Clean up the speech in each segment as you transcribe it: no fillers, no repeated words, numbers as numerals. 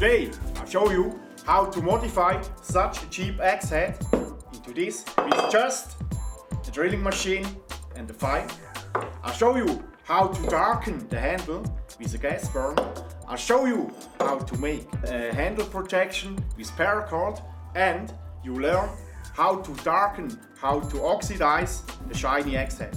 Today, I'll show you how to modify such a cheap axe head into this with just a drilling machine and a file. I'll show you how to darken the handle with a gas burn. I'll show you how to make a handle protection with paracord, and you learn how to darken, how to oxidize the shiny axe head.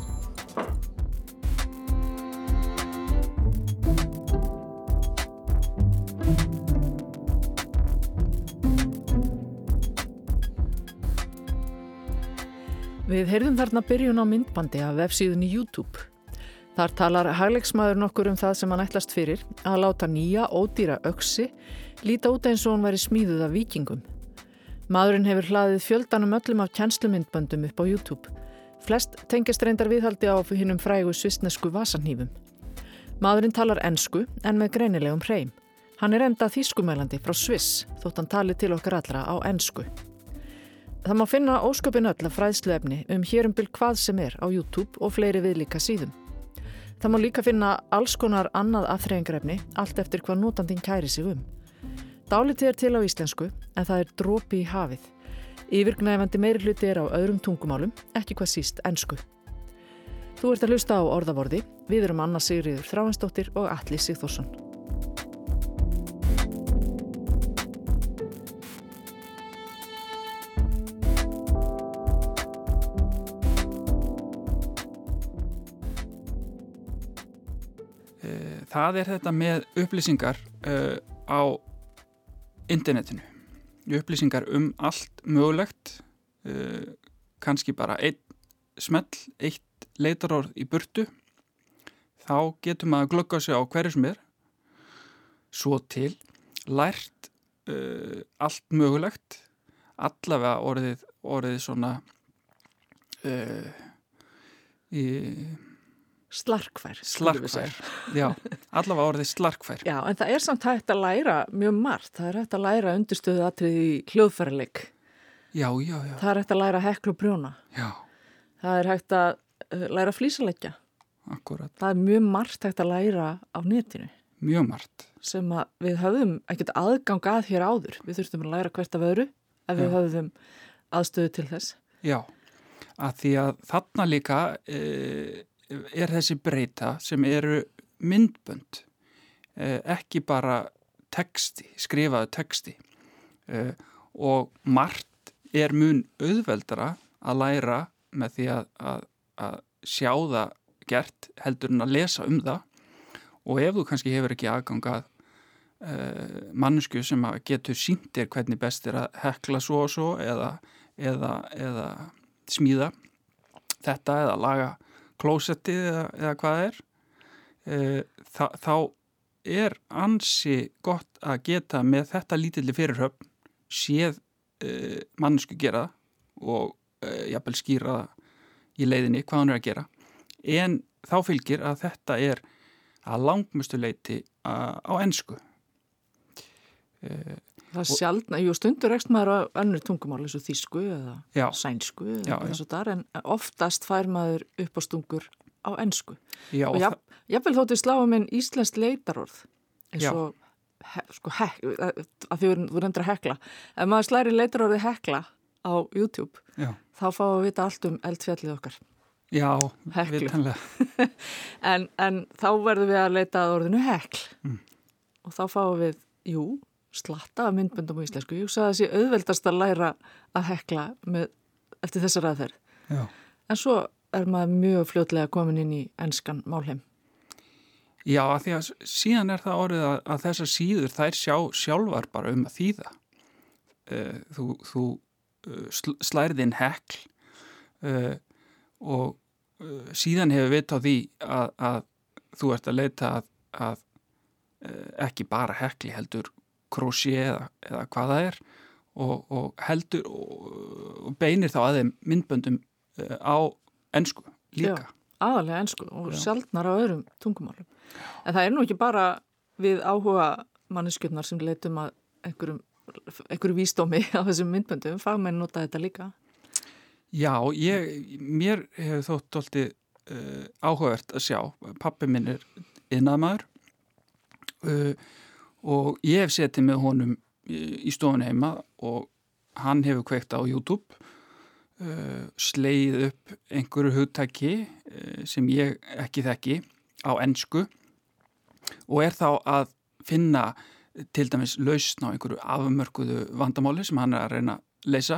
Við heyrðum þarna byrjun á myndbandi af vefsíðunni YouTube. Þar talar hagleiksmaður nokkur það sem hann ætlast fyrir að láta nýja ódýra öxi líta út eins og hann væri smíðuð af víkingum. Maðurinn hefur hlaðið fjöldanum öllum af kennslumyndböndum upp á YouTube. Flest tengjast reyndar viðhaldi á hinum frægu svissnesku vasanhnífum. Maðurinn talar ensku en með greinilegum hreim. Hann enda þýskumælandi frá Sviss þótt hann tali til okkar allra á ensku. Það má finna ósköpin öll af fræðsluefni hér bil hvað sem á YouTube og fleiri viðlíka síðum. Það má líka finna alls konar annað afþreyingarefni, allt eftir hvað notandinn kæri sig Dálítið til á íslensku, en það dropi í hafið. Yfirgnæfandi meirihluti á öðrum tungumálum, ekki hvað síst ensku. Þú ert að hlusta á orðavorði, við erum Anna Sigríður Þráinsdóttir og Atli Sigþórsson. Það þetta með upplýsingar á internetinu. Upplýsingar allt mögulegt, kannski bara einn smell, eitt leitarorð í burtu. Þá getur maður glugga sig á hverju sem svo til, lært allt mögulegt, allavega orðið svona Slarkfær, já, allavega orðið slarkfær. Já, en það samt hægt að læra mjög margt. Það hægt að læra undirstöðu atriði í hljóðfæraleik. Já. Það hægt að læra heklu og prjóna. Já. Það hægt að læra flísaleggja. Akkúrat. Það mjög margt hægt að læra á netinu. Mjög margt. Sem að við höfðum ekkert aðgang að hér áður. Við þurftum að læra hvert af öðru ef við höfðum aðstöðu til þess. Já, að því að þarna líka þessi breyta sem eru myndbönd, ekki bara texti, skrifaðu texti, og margt mun auðveldara að læra með því að sjá það gert heldur en að lesa það, og ef þú kannski hefur ekki aðgang að mannsku sem getur sýnt þér hvernig best að hekla svo og svo eða smíða þetta eða laga klósettið eða hvað þá ansi gott að geta með þetta lítilli fyrirhöfn séð mannsku gera og jafnvel skýra í leiðinni hvað hann að gera, en þá fylgir að þetta að langmestu leyti á ensku. Það sjaldna, stundur rekst maður á önnur tungumál eins og þýsku eða sænsku eða þessu þar, en oftast fær maður uppástungur á ensku. Já, og jafnvel þóttu sláum en íslenskt leitarorð eins og að því þú reyndir að hekla. Ef maður slæri leitarorði hekla á YouTube, þá fáum við vita allt eldfjallið okkar. Já, heklu. Vitanlega. en þá verðum við að leita að orðinu hekl. Og þá fáum við, slatta af myndböndum á íslensku. Ég hugsa að það sé auðveldast að læra að hekla eftir þessar aðferð. Já. En svo maður mjög fljótlega komin inn í enskan málheim. Já, af því að síðan það orðið að þessar síður þær sjálfar bara að þýða. Þú slærið inn hekl og síðan hefur vit á því að þú ert að leita að ekki bara hekli heldur krósí eða hvað það og heldur og beinir þá að þeim myndböndum á ensku líka. Já, aðalega ensku og sjaldnar á öðrum tungumálum. En það nú ekki bara við áhuga manneskjurnar sem leitum að einhverju vísdómi á þessum myndböndum, fagmenn nota þetta líka. Já, mér hefur þótt dálítið áhugavert að sjá. Pabbi minn iðnaðarmaður og ég hef setið með honum í stofun heima og hann hefur kveikt á YouTube, slegið upp einhverju hugtaki sem ég ekki þekki á ensku og þá að finna til dæmis lausn á einhverju afmörkuðu vandamáli sem hann að reyna að leysa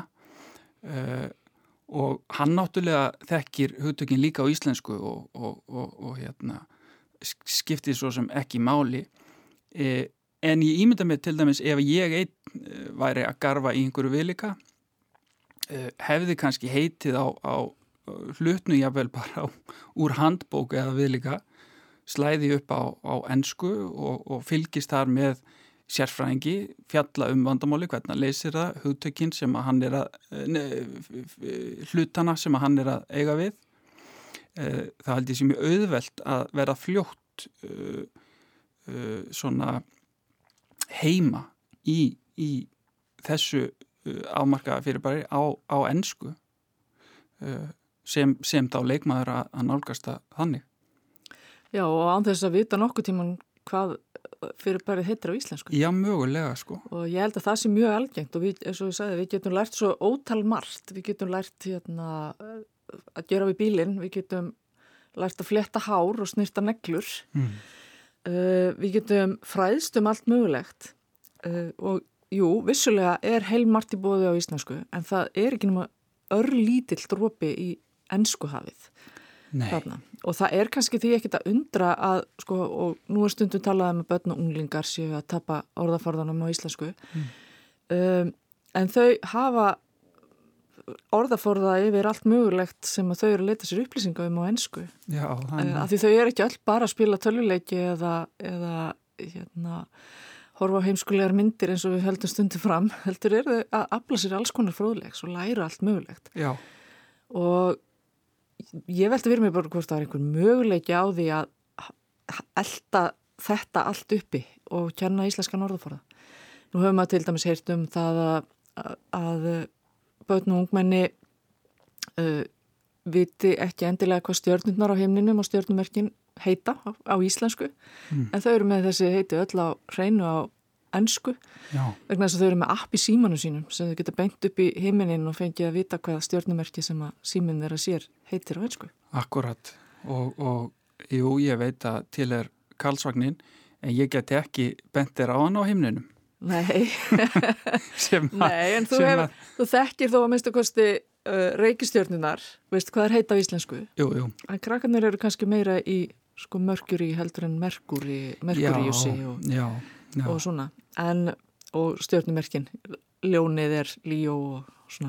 og hann náttúrulega þekkir hugtökin líka á íslensku og skiptir svo sem ekki máli en ég ímynda mig til dæmis ef ég einn væri að garfa í einhverju viðlíka hefði kannski heitið á hlutnu jafnvel bara úr handbók eða viðlíka slæði upp á ensku og fylgist þar með sérfræðingi, fjalla vandamáli, hvernig hann leysir það, hugtökin sem að hann hlutana sem að hann að eiga við. Það held ég sem mjög auðvelt að vera fljótt svona heima í þessu afmarkaða fyrirbæri á ensku sem þá leikmaður að nálgast það þannig. Já, og án þess að vita nokkuð tíman hvað fyrirbærið heitir á íslensku. Já, mögulega, sko. Og ég held að það sé mjög algengt og við, eins og ég sagði, við getum lært svo ótal margt. Við getum lært að gera við bílinn, við getum lært að fletta hár og snirta neglur. Við getum fræðst allt mögulegt og jú, vissulega heilmargt í boði á íslensku en það ekki nema örlítill dropi í enskuhafið. Þarna. Og það kannski því ekkert að undra að, sko, og nú stundum talaði með börn og unglingar séu að tapa orðaforðanum á íslensku en þau hafa orðaforða yfir allt mögulegt sem að þau eru að leita sér upplýsinga á ensku. Já, af því þau ekki öll bara að spila tölvuleiki eða horfa á heimskulegar myndir eins og við höldum stundum fram, heldur þau að afla sér alls konar fróðlegs og læra allt mögulegt. Já. Og ég velti fyrir mig bara hvort það einhver möguleiki á því að elta þetta allt uppi og kenna íslenskan orðaforða. Nú höfum við til dæmis heyrt það að börn og ungmenni viti ekki endilega hvað stjörnurnar á himninum og stjörnumerkin heita á íslensku en þau eru með þessi heiti öll á hreinu á ensku vegna þess að þau eru með app í símanum sínum sem þau geta beint upp í himinin og fengið að vita hvaða stjörnumerki sem að síminn þeirra sér heitir á ensku. Akkurat og jú, ég veit að til Karlsvagnin en ég geti ekki bent þeirra á hann á himninum. Nei, en þú þekkir þó að minnstu kosti reikistjörnunar, veist hvað heita á íslensku? Jú. En krakkarnir eru kannski meira í sko Mercury heldur en Mercuryusi og svona. Og stjörnumerkin, ljónið Líó og svona.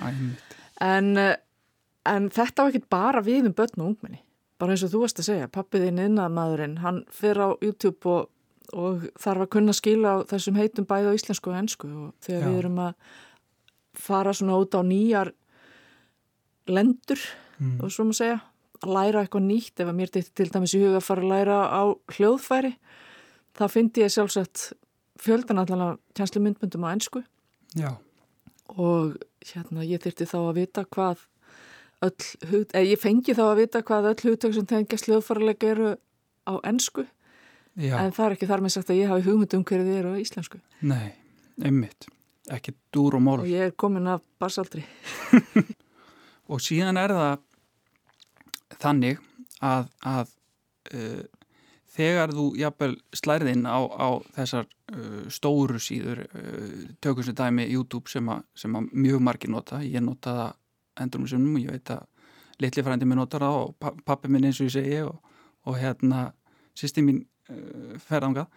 En þetta var ekki bara við börn og ungmenni. Bara eins og þú varst að segja, pappiðinn iðnaðarmaðurinn, hann fer á YouTube og þarf að kunna skila á þessum heitum bæði á íslensku og ensku og þegar við erum að fara svona út á nýjar lendur og svo maður segja, að læra eitthvað nýtt ef að mér til dæmis í huga að fara að læra á hljóðfæri þá fyndi ég sjálfsagt fjöldan allan af kennslumyndböndum á ensku og ég þyrfti þá að vita hvað ég fengi þá að vita hvað öll hugtök sem tengjast hljóðfæraleika eru á ensku en það ekki þar með sagt að ég hafi hugmynd hverju þið eru á íslensku. Nei, einmitt, ekki dúr og mól. Og ég komin af barsaldri. Og síðan það þannig að þegar þú jafnvel slærið inn á þessar stóru síður tökum sem dæmi YouTube sem að mjög margir nota, ég nota það endurum sinnum og ég veit að litli frændi minn notar það og pappi minn eins og ég segi og systir mín ferðangað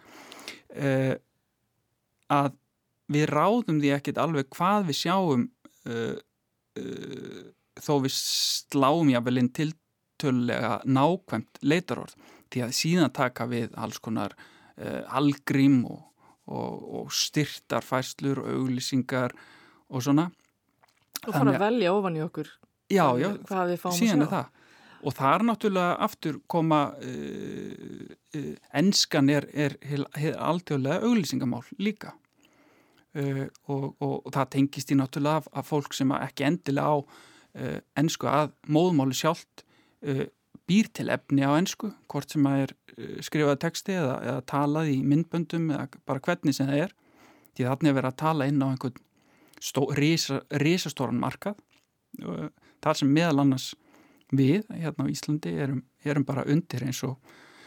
að við ráðum því ekkert alveg hvað við sjáum þó við sláum jafnvel inn tiltölulega nákvæmt leitarorð því að síðan taka við alls konar algrím og styrtar færslur og auglýsingar og svona. Og fara að velja ofan í okkur hvað við fáum síðan að sjá. Það. Og það náttúrulega aftur koma enskan alþjóðlega auglýsingamál líka og það tengist í náttúrulega af fólk sem ekki endilega á ensku að móðmáli sjálft býr til efni á ensku, hvort sem að skrifað texti eða talað í myndböndum eða bara hvernig sem það því þarna verið að tala inn á einhvern risastóran markað þar sem meðal annars við hérna á Íslandi erum bara undir eins og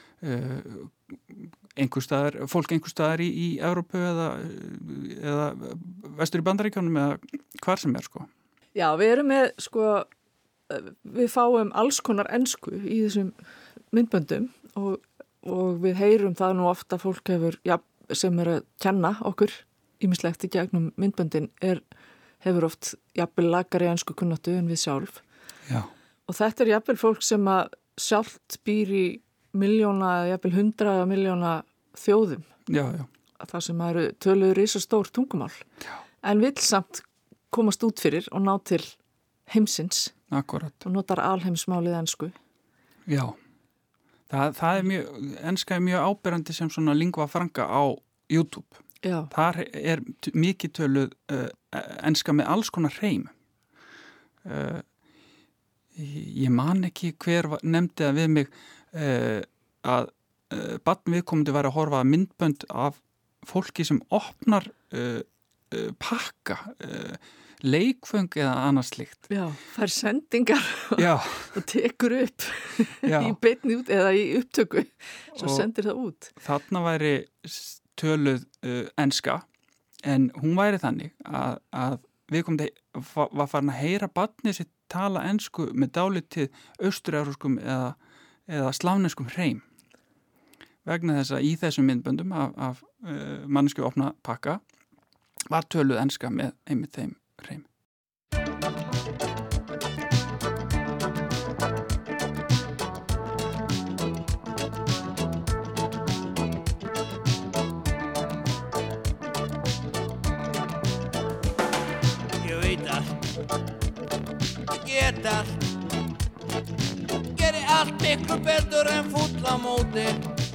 fólk einhver staðar í Evrópu eða vestur í Bandaríkjunum eða hvar sem sko. Já, við erum með við fáum alls konar ensku í þessum myndböndum og við heyrum það nú ofta fólk sem að kenna okkur ýmislegt í gegnum myndböndin hefur oft jafnvel lakari ensku kunnáttu en við sjálf. Já. Og þetta jafnvel fólk sem að sjálft býr í miljóna, jafnvel 100 miljóna þjóðum. Já. Það sem eru töluður risastór tungumál. Já. En vill samt komast út fyrir og ná til heimsins. Akkurat. Og notar alheimsmálið ensku. Já. Það enska mjög áberandi sem svona lingua franca á YouTube. Já. Þar mikið töluð enska með alls konar hreim. Ég man ekki hver nefndi það við mig að barn viðkomandi væri að horfa að myndbönd af fólki sem opnar pakka leikföng eða annars slíkt. Já, fær sendingar og tekur upp í beinni út eða í upptöku svo sendir það út. Þarna væri töluð enska en hún væri þannig að viðkomandi var farin að heyra barnið sitt tala ensku með dálítið austur-evrópskum eða slavneskum hreim. Vegna þess að í þessum myndböndum af mannsku opna pakka var töluð enska með einmitt þeim hreim. Ég veit allt, ég get allt, geri allt miklu betur en fúll á móti.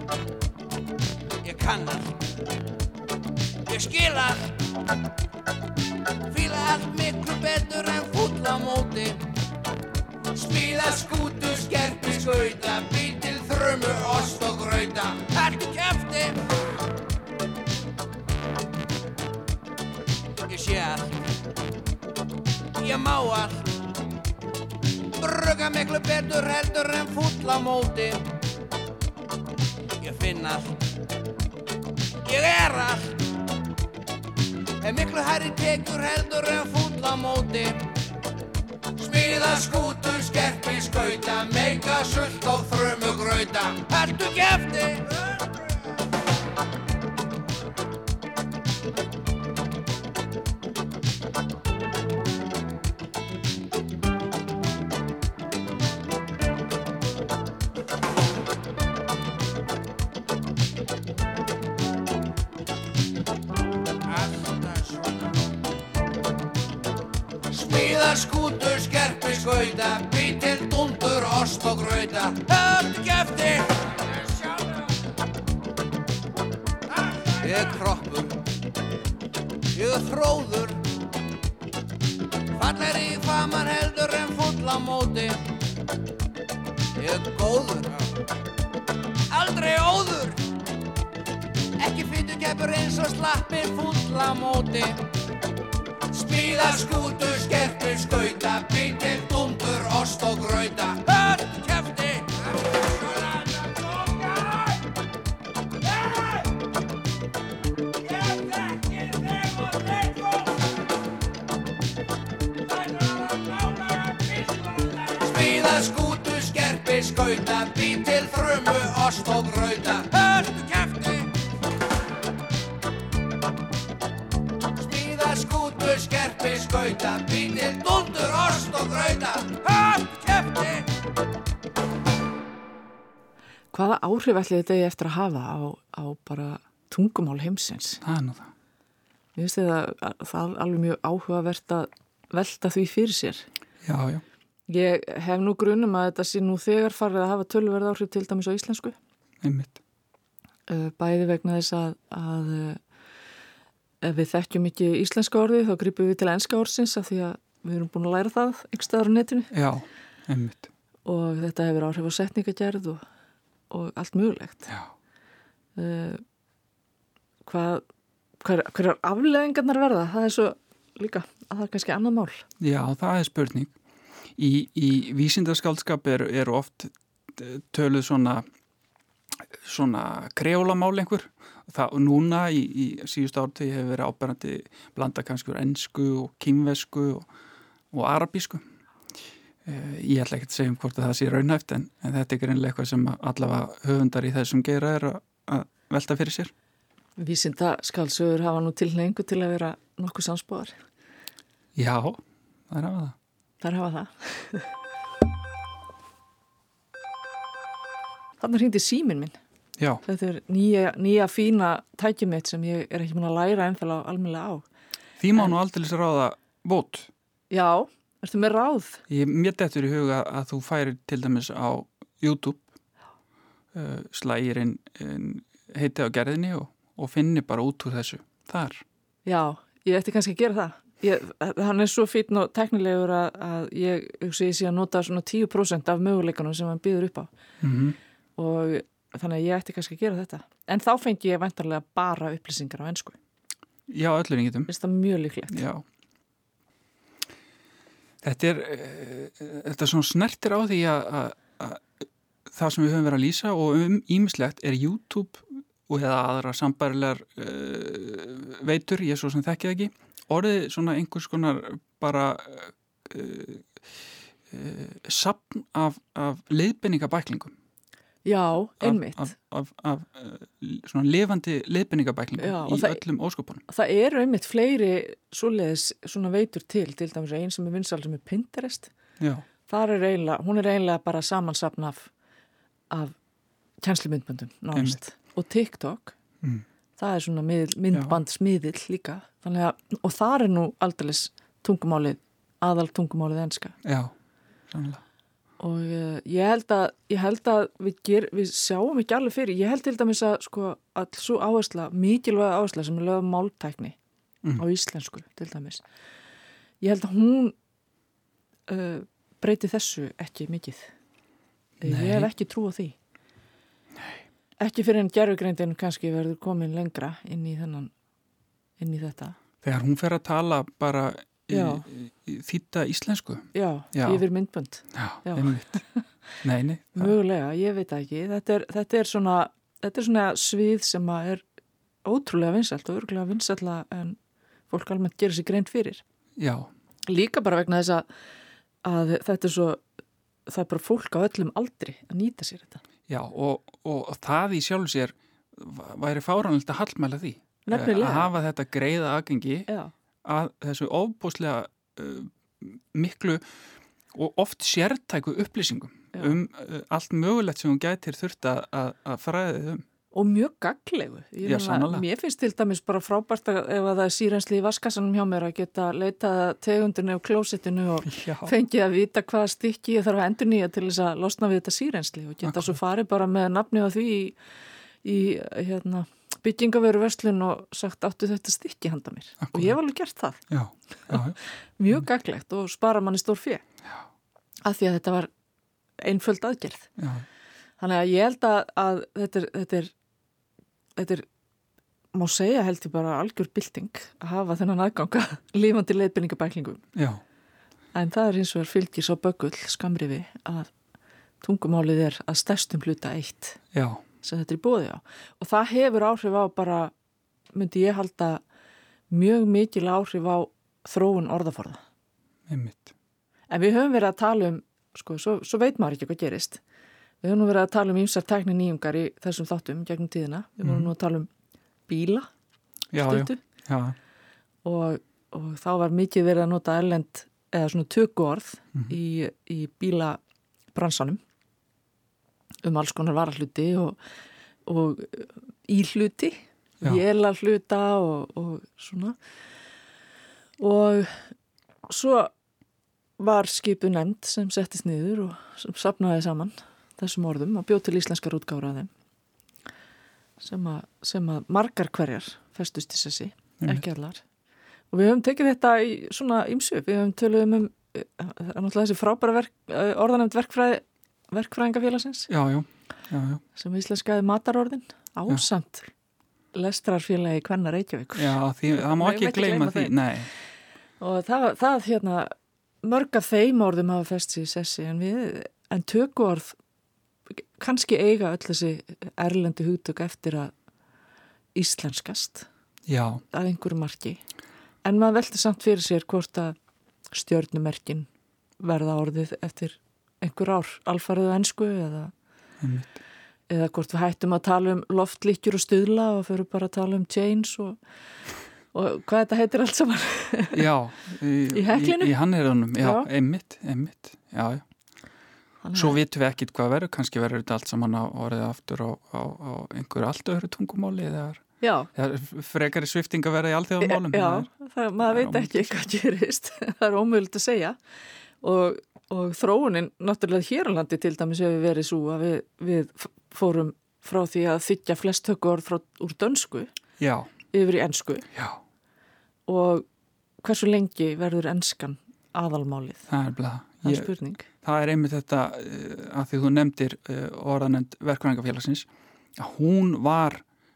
Ég kann allt, ég skil allt, fíla allt miklu betur en fúll á móti. Smíða skútu, skerpi, skauta, bý til þrumu, ost og grauta. Haltu kjafti, ég sé allt, ég má allt, brugga miklu betur heldur en fúll á móti. Ég finn allt, ég allt, miklu hærri tekur heldur en fúll á móti. Smíða skútu, skerpi, skauta, meika sult og þrumu grauta. Haltu kjafti, skútu, skerpi, skauta, bý til dúndur, ost og grauta. Haltu kjafti, ég kroppur, ég þróður, fallegri í faman heldur en fúll á móti. Ég góður, aldrei óður, ekki fitukeppur eins og slappir fúll á móti. Smíða skútu, skerpi, skauta, bý til dúndur, ost og grauta. Haltu kjafti, smíða skútu, skerpi, skauta, bý til þrumu, ost og grauta. Haltu kjafti, skerpi, skauta, bý til dúndur, ost og grauta. Haltu kjafti. Hvaða áhrif ætli þetta eftir að hafa á bara tungumál heimsins? Það nú það. Mér finnst það alveg mjög áhugavert að velta því fyrir sér. Já. Ég hef nú grunum að þetta sé nú þegar farið að hafa töluverð áhrif til dæmis á íslensku. Einmitt. Bæði vegna þess að ef við þekkjum ekki íslenska orðið þá grípum við til enska orðsins af því að við erum búin að læra það einhvers staðar á netinu. Já, einmitt. og þetta hefur áhrif á setningagerð og allt mögulegt. Já. Hverjar afleiðingarnar verða? Það svo líka að það kannski annað mál. Já, það spurning. Í vísindaskáldskap eru oft töluð svona kreólamál einhver. Og núna í síðustu áratugi hefur verið áberandi blanda kannski úr ensku og kínversku og arabísku. Ég ætla ekki að segja hvort að það sé raunhæft en þetta er greinilega eitthvað sem allavega höfundar í þessum geira að velta fyrir sér. Vísindaskáldsögur hafa nú tilhneigingu til að vera nokkuð samspóðar. Já, þær hafa það. Þær hafa það. Þarna hringdi síminn minn. Já. Þetta nýja fína tækið mitt sem ég ekki búin að læra ennþá almennilega á. Því má nú aldeilis ráða vót. Já, ertu með ráð? Mér dettur í huga að þú færir til dæmis á YouTube slægirinn heiti á gerðinni og finni bara út úr þessu þar. Já, ég ætti kannski að gera það. Hann svo fínn og teknilegur að ég sé að nota svona 10% af möguleikunum sem hann býður upp á. Og þannig að ég ætti kannski að gera þetta. En þá fengi ég væntanlega bara upplýsingar á ensku. Já, öllum ingitum. Finnst það mjög líklegt. Já. Þetta svona snertir á því að það sem við höfum verið að lýsa og ýmislegt er YouTube og eða aðra sambærilegar veitur, ég svo sem þekki það ekki, orðið svona einhvers konar bara safn af leiðbeiningabæklingum. Já, einmitt. Af svona lifandi leiðbeiningabæklingum í öllum óskopunum. Það eru einmitt fleiri svoleiðis svona veitur til dæmis einn sem vinsæl sem Pinterest. Já. Hún er eiginlega bara samansafn af kennslumyndböndum nánast. Og TikTok, það svona myndbandsmiðill líka. Og þar nú aldeilis aðal tungumálið enska. Já, sannlega. Og ég held að við sjáum ekki alveg fyrir. Ég held til dæmis að svo áhersla, mikilvæga áhersla sem lögð máltækni á íslensku til dæmis. Ég held að hún breyti þessu ekki mikið. Nei. Ég hef ekki trú á því. Nei. Ekki fyrir en gervigreindin kannski verður komin lengra inn í þetta. Þegar hún fer að tala bara þýdda íslensku. Já, yfir myndbönd. Já. Einmitt. Nei. Mögulega, ég veit ekki. Þetta er svona svið sem er ótrúlega vinsælt og örugglega vinsælla en fólk almennt gerir sig greint fyrir. Já. Líka bara vegna þess að þetta það er bara fólk á öllum aldri að nýta sér þetta. Já, og það í sjálf sér væri fáránlegt að hallmæla því. Nefnilega. Að hafa þetta greiða aðgengi að þessu ofboðslega miklu og oft sértæku upplýsingum allt mögulegt sem hún gætir þurft að fræðið Og mjög gagnlegu. Mér finnst til dæmis bara frábært ef að það er sýrensli í vaskassanum hjá mér að geta leitað tegundinu og klósettinu og fengið að vita hvaða stykki ég þarf að endurnýja til þess að losna við þetta sýrensli og geta svo farið bara með nafni á því í byggingaveruverslun og sagt áttu þetta stykki handa mér. Akkurat. Og ég hef alveg gert það. Já. Mjög gagnlegt og spara manni stór fé. Af því að þetta var einföld aðgerð. Já. Þannig að ég held að þetta er má segja held ég bara algjör bylting að hafa þennan aðganga lifandi leiðbeiningabæklingum. Já. En það er hins vegar fylgis á böggull skamrifi að tungumálið er að stærstum hluta eitt. Já. Sem þetta er í boði á. Og það hefur áhrif á bara, myndi ég halda, mjög mikil áhrif á þróun orðaforða. Einmitt. En við höfum verið að tala svo veit maður ekki hvað gerist. Við höfum nú verið að tala ýmsar tækni nýjungar í þessum þáttum gegnum tíðina. Við vorum nú að tala bíla stuttu. Já. Og þá var mikið verið að nota erlend eða svona tökuorð í bílabransanum alls konar varahluti og íhluti, vélarhluta og svona. Og svo var skipuð nefnd sem settist niður og sem safnaði saman þessum orðum og bjóð til íslenskar útgáfur af þeim sem að margar hverjar festust í sessi, ekki allar. Og við höfum tekið þetta í svona ýmsu, við höfum töluðum náttúrulega þessi frábæra orðanefnd verkfræðingafélagsins Já. sem íslenskaði matarorðin ásamt lestrarfélagi Kvenna Reykjavíkur. Já, það má ekki gleyma því. Nei. Og það hérna, mörg af þeim orðum hafa fest sig í sessi en tökuorð kannski eiga öll þessi erlendu hugtök eftir að íslenskast Já. að einhverju marki. En maður velti samt fyrir sér hvort að stjörnumerkin verða orðið eftir einhver ár, alfarið á ensku eða hvort við hættum að tala um loftlykkjur og stuðla og fyrir bara að tala um chains og hvað þetta heitir allt saman. Já, í heklinu. Í Hannyrðunum, já, einmitt, já. Svo vitum við ekkit hvað verður, kannski verður þetta allt saman orðið aftur á einhverju allt öðru tungumáli eða frekari svifting að verða í alþjóðamálum. Já, maður veit ekki hvað gerist, það er ómögulegt að segja og þróunin náttúrulega hér á landi til dæmis hefur verið svo að við fórum frá því að þykja flest tökuorð úr dönsku yfir í ensku. Já. Og hversu lengi verður enskan aðalmálið? Það er spurning. Það er einmitt þetta að því þú nefndir orðanefnd verkfræðingafélagsins að hún var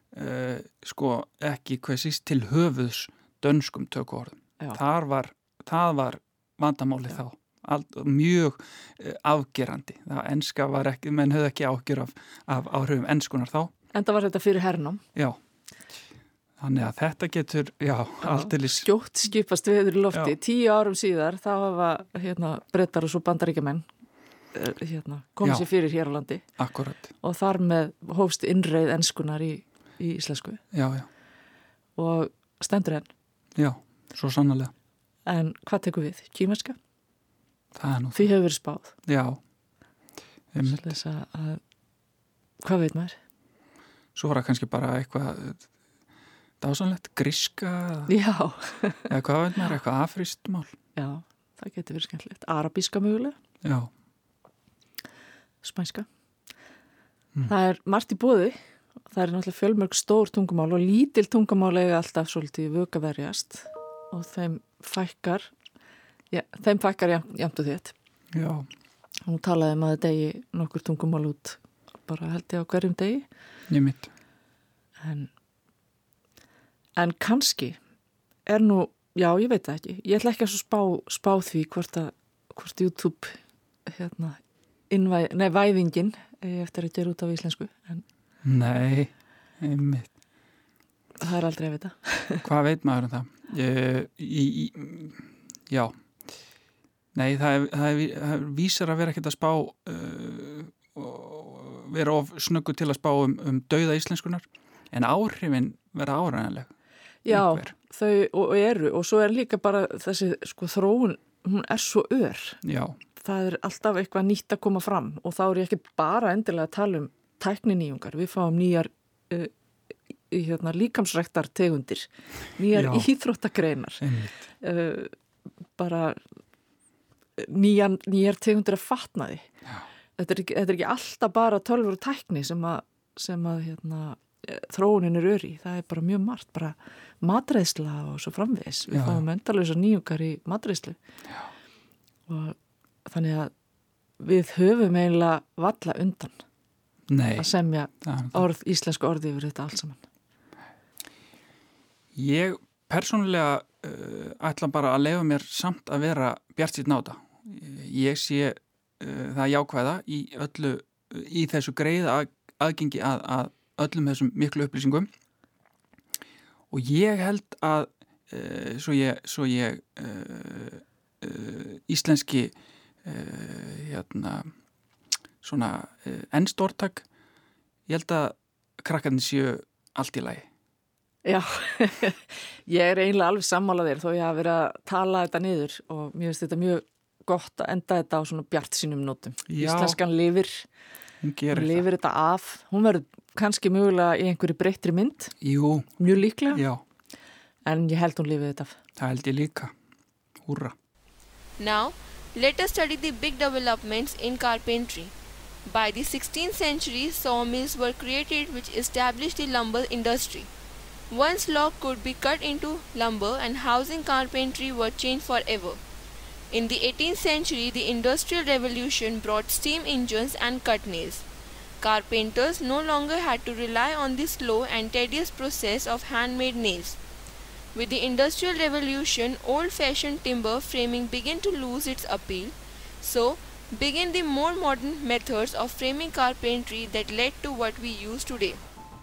ekki hvað síst til höfuðs dönskum tökuorðum. Það var vandamálið þá. Mjög afgerandi. Það enska var ekki, menn höfðu ekki ágjör af áhrifum enskunar þá. En það var þetta fyrir hernám. Já. Þannig að þetta getur, aldeilis skjótt skipast veður í lofti. 10 árum síðar þá hafa Bretar og svo Bandaríkjamenn komið sér fyrir hér á landi. Akkurat. Og þar með hófst innreið enskunar í íslensku. Já. Og stendur enn. Já, svo sannarlega. En hvað tekur við? Kínverska? Það er nú. Því hefur verið spáð. Já. Þess að hvað veit maður? Svo var það kannski bara eitthvað dásanlegt, gríska eða hvað veit maður, eitthvað afrískt mál. Já, það getur verið skemmtilegt. Arabíska mögulega. Já. Spænska. Það er margt í boði. Það er náttúrulega fjölmörg stór tungumál og lítil tungumál eiga alltaf svolítið vökaverjast og þeim fækkar jafnt og þétt. Já. Hún talaði að degi nokkur tungumál út bara held ég á hverjum degi. Ég mitt. En kannski er nú, ég veit það ekki. Ég ætla ekki að svo spá því hvort YouTube væðingin eftir að gera út af íslensku. Nei, einmitt. Það er aldrei að vita. Hvað veit maður um það? Já. Nei, það er vísar að vera ekkert að spá vera of snöggu til að spá um dauða íslenskunar en áhrifin vera áræðanleg. Já, þau eru og svo er líka bara þessi þróun, hún er svo ör. Já. Það er alltaf eitthvað nýtt að koma fram og þá er ég ekki bara endilega að tala um tækninýjungar. Við fáum nýjar líkamsræktar tegundir, nýjar íþróttagreinar, bara nýjar tegundir að fatnaði. Þetta er ekki alltaf bara tölvur og tækni sem að þróunin er öri. Það er bara mjög margt, bara matreiðsla og svo framvegis. Við fáum endalausar nýjungar í matreiðslu. Og þannig að við höfum eiginlega valla undan að semja íslensku orði yfir þetta allt saman. Ég persónulega ætla bara að leyfa mér samt að vera bjartsýnn á þetta. Ég sé það jákvæða í þessu greiða aðgengi að öllum þessum miklu upplýsingum og ég held að svo ég íslenski svona ennstórtak ég held að krakkarnir séu allt í lagi. Já, ég er eiginlega alveg sammála þér þó ég hafi verið að tala þetta niður og mér finnst þetta mjög gott að enda þetta á svona bjartsýnum nótum. Íslenskan lifir þetta af. Hún verður kannski mögulega í einhverju breyttri mynd. Jú. Mjög líklega. Já. En ég held hún lifið þetta af. Það held ég líka. Húrra. Now, let us study the big developments in carpentry. By the 16th century, sawmills were created which established the lumber industry. Once log could be cut into lumber and housing carpentry were changed forever. In the 18th century, the Industrial Revolution brought steam engines and cut nails. Carpenters no longer had to rely on the slow and tedious process of handmade nails. With the Industrial Revolution, old-fashioned timber framing began to lose its appeal, so began the more modern methods of framing carpentry that led to what we use today.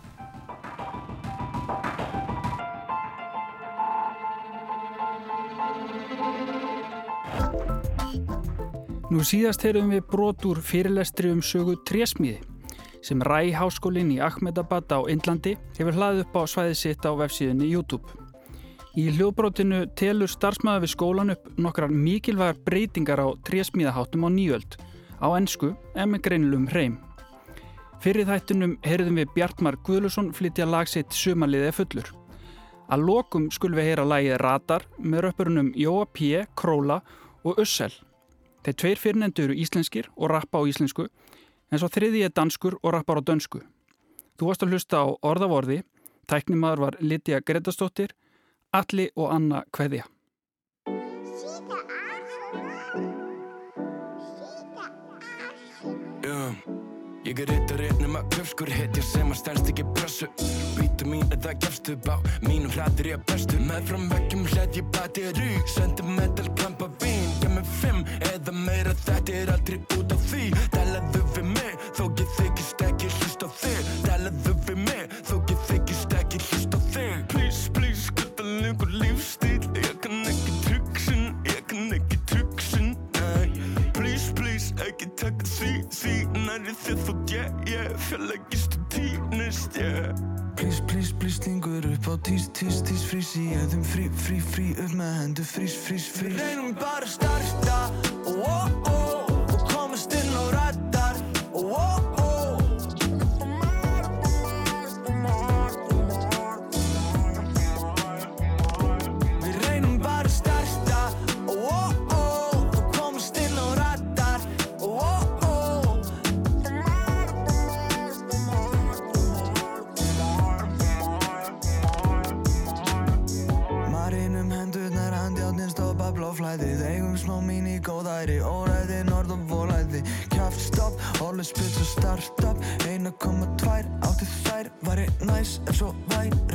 Nú síðast heyrðum við brot úr fyrirlestri sögu trésmíði sem Rai háskólinn í Ahmedabad á Indlandi hefur hlaðið upp á svæðið sitt á vefsíðunni YouTube. Í hljóðbrotinu telur starfsmaður við skólan upp nokkrar mikilvægar breytingar á trésmíðaháttum á nýöld, á ensku en með greinilegum hreim. Fyrir þættinum heyrðum við Bjartmar Guðlusson flytja lag sitt Sumarliðið fullur. Að lokum skulum við heyra lagið Radar með röppurunum Jóa P., Króla og Ussel. Þeir tveir fyrrnefndu eru íslenskir og rappa á íslensku, en svo þriðji er danskur og rappar á dönsku. Þú varst að hlusta á Orðavorði, tæknimaður var Lydia Gretarsdóttir, Atli og Anna kveðja. Ég riddari nema klaufskur hetja sem stenst ekki pressu. Vítu mín eða gefst upp á mínum hraðir ég bestu. Meðfram veggjum hled ég batteri, sentimental klampa vín. Gef mig 5 eða meira, þetta aldrei út af því. Talaðu við mig, þó ég þykist ekki hlust á þig. Talaðu við mig, þó ég þykist ekki hlust á þig. Please, please, skutta lengur lífstíl. Ég kann ekki truksin, Please, please, ekki taka því nærri þér þótt ég fjarlægist og týnist, Please, please, please, stingur upp á tís, frís í æðum, frí, upp með hendur, frís. Við reynum bara að starta, og komast inn á radar, Við reynum bara að starta, og komast inn á radar, Marinum hendurnar, handjárnin stoppa blóðflæðið. Eigum smá mín í góðæri, óræði, norð og volæði. Kjaft stopp, orðið spyrt og startup. 1,2 átti þær, væri næs ef svo væri.